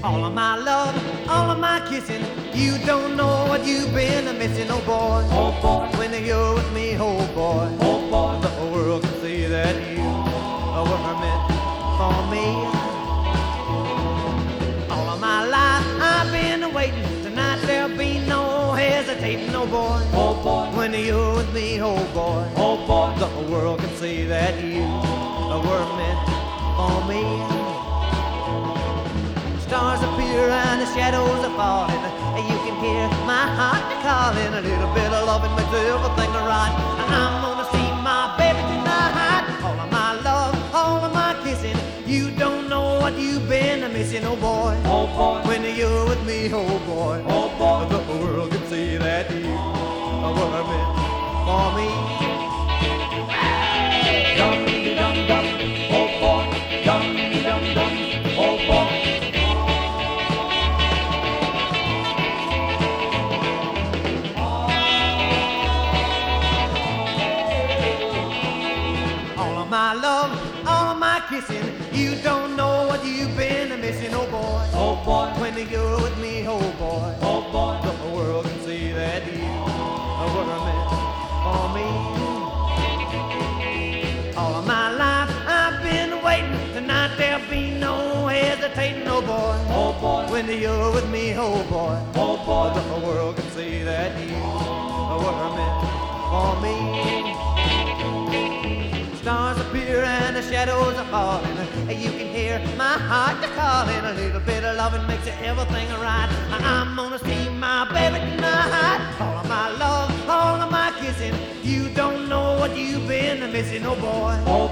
All of my love, all of my kissing. You don't know what you've been missing, oh boy. Oh boy, When you're with me, oh boy. oh boy, The whole world can see that you were meant for me. All of my life I've been waiting. Tonight there'll be no hesitating, oh boy. oh boy, When you're with me, oh boy. oh boy, The whole world can see that you were meant for me. Stars appear and the shadows are falling. You can hear my heart calling. A little bit of loving makes everything right. I'm gonna see my baby tonight. All of my love, all of my kissing. You don't know what you've been missing, oh boy. oh boy, When you're with me, oh boy. oh boy. The world can see that you were meant for me. Dum dum dum, oh boy, dum dum dum, oh boy. All of my love, all of my kissing. You don't know what you've been missing, oh boy. Oh boy, When you're with me, oh boy. oh boy, The whole world can see that you were meant for me. All of my life I've been waiting. Tonight there'll be no hesitating, oh boy. oh boy, When you're with me, oh boy. oh boy. The whole world can see that you were meant for me. Stars appear and the shadows are falling. You can hear my heart calling. A little bit of loving makes everything right. I'm gonna see my baby tonight. All of my love, all of my kissing. You don't know what you've been missing, oh boy. Oh